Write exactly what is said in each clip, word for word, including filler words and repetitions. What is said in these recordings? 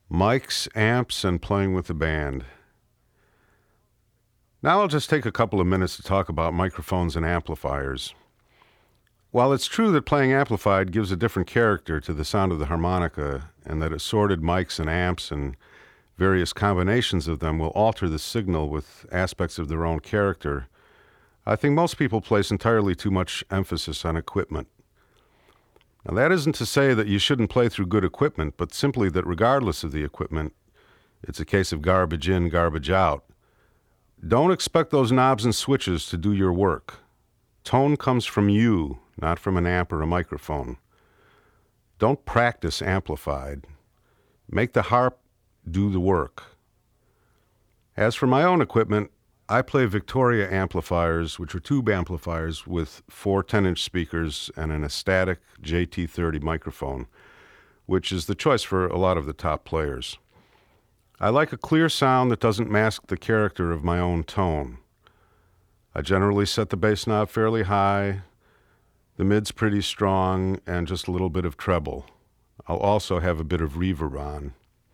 Mics, amps, and playing with the band. Now I'll just take a couple of minutes to talk about microphones and amplifiers. While it's true that playing amplified gives a different character to the sound of the harmonica, and that assorted mics and amps and various combinations of them will alter the signal with aspects of their own character, I think most people place entirely too much emphasis on equipment. Now, that isn't to say that you shouldn't play through good equipment, but simply that regardless of the equipment, it's a case of garbage in, garbage out. Don't expect those knobs and switches to do your work. Tone comes from you, not from an amp or a microphone. Don't practice amplified. Make the harp do the work. As for my own equipment, I play Victoria amplifiers, which are tube amplifiers with four ten-inch speakers and an Astatic J T thirty microphone, which is the choice for a lot of the top players. I like a clear sound that doesn't mask the character of my own tone. I generally set the bass knob fairly high, the mid's pretty strong, and just a little bit of treble. I'll also have a bit of reverb on.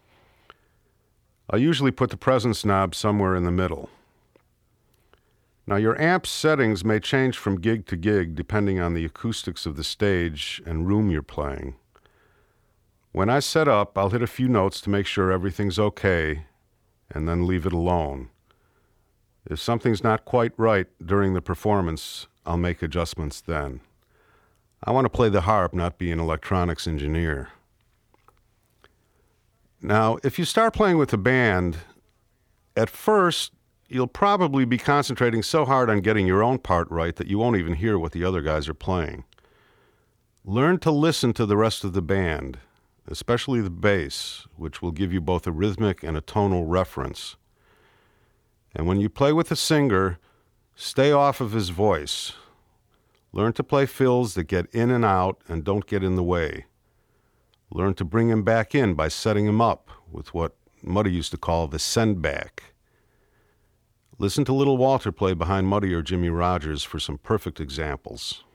I usually put the presence knob somewhere in the middle. Now, your amp's settings may change from gig to gig depending on the acoustics of the stage and room you're playing. When I set up, I'll hit a few notes to make sure everything's okay, and then leave it alone. If something's not quite right during the performance, I'll make adjustments then. I want to play the harp, not be an electronics engineer. Now, if you start playing with a band, at first, you'll probably be concentrating so hard on getting your own part right that you won't even hear what the other guys are playing. Learn to listen to the rest of the band, especially the bass, which will give you both a rhythmic and a tonal reference. And when you play with a singer, stay off of his voice. Learn to play fills that get in and out and don't get in the way. Learn to bring him back in by setting him up with what Muddy used to call the send back. Listen to Little Walter play behind Muddy or Jimmy Rogers for some perfect examples.